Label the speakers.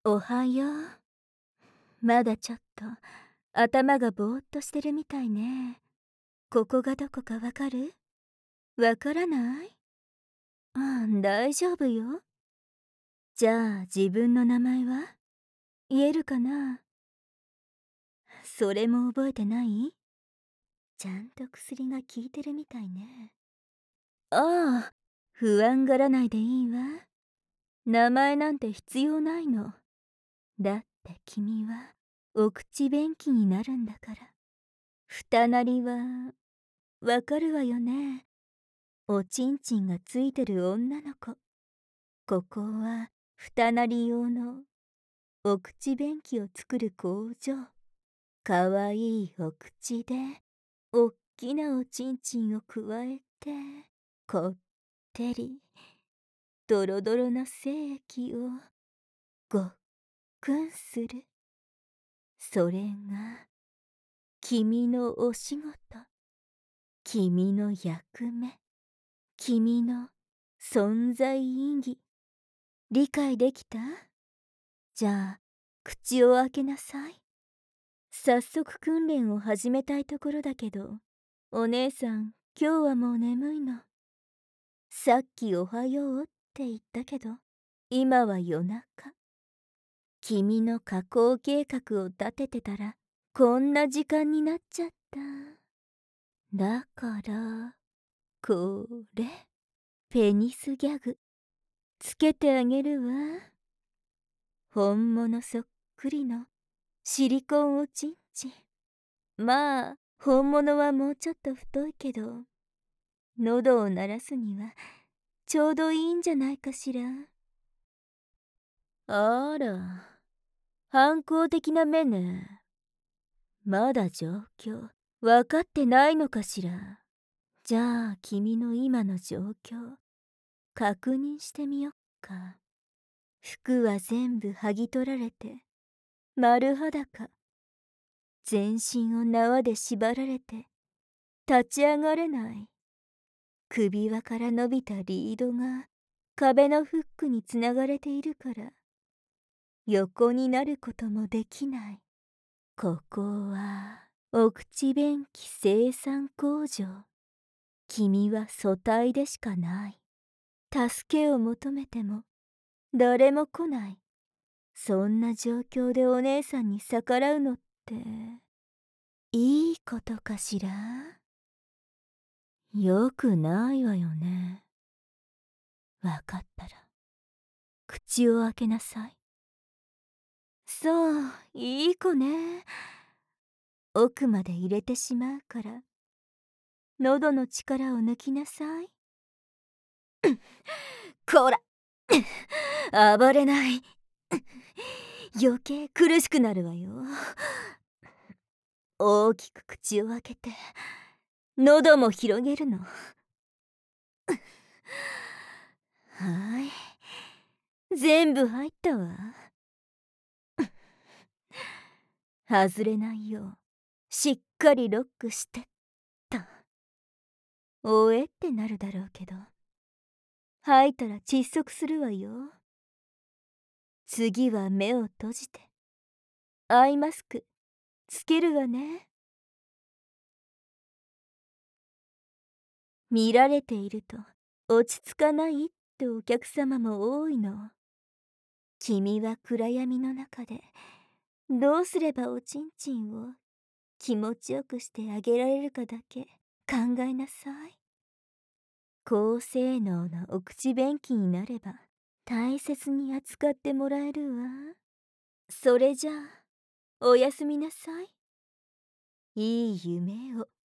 Speaker 1: おはよう。まだちょっと頭がぼーっとしてるみたいね。ここがどこかわかる？わからない？大丈夫よ。じゃあ自分の名前は言えるかな？それも覚えてない？ちゃんと薬が効いてるみたいね。ああ、不安がらないでいいわ。名前なんて必要ないの。だって君はお口便器になるんだから。二なりはわかるわよね。おちんちんがついてる女の子。ここは二なり用のお口便器を作る工場。かわいいお口でおっきなおちんちんをくわえてこってりドロドロな精液をごっくんする。それが君のお仕事、君の役目、君の存在意義。理解できた？じゃあ口を開けなさい。早速訓練を始めたいところだけど、お姉さん今日はもう眠いの。さっきおはようって言ったけど、今は夜中。君の加工計画を立ててたらこんな時間になっちゃった。だからこれペニスギャグつけてあげるわ。本物そっくりのシリコンおちんちん。まあ本物はもうちょっと太いけど、喉を鳴らすにはちょうどいいんじゃないかしら。あら、反抗的な目ね。まだ状況分かってないのかしら。じゃあ君の今の状況確認してみよっか。服は全部剥ぎ取られて丸裸。全身を縄で縛られて立ち上がれない。首輪から伸びたリードが壁のフックにつながれているから横になることもできない。ここはお口便器生産工場。君は素体でしかない。助けを求めても誰も来ない。そんな状況でお姉さんに逆らうのっていいことかしら？よくないわよね。わかったら口を開けなさい。そう、いい子ね。奥まで入れてしまうから喉の力を抜きなさい。こら暴れない。余計苦しくなるわよ。大きく口を開けて喉も広げるの。はい、全部入ったわ。外れないようしっかりロックしてっと。おえってなるだろうけど、吐いたら窒息するわよ。次は目を閉じてアイマスクつけるわね。見られていると落ち着かないってお客様も多いの。君は暗闇の中でどうすればおちんちんを気持ちよくしてあげられるかだけ考えなさい。高性能なお口便器になれば大切に扱ってもらえるわ。それじゃあおやすみなさい。いい夢を。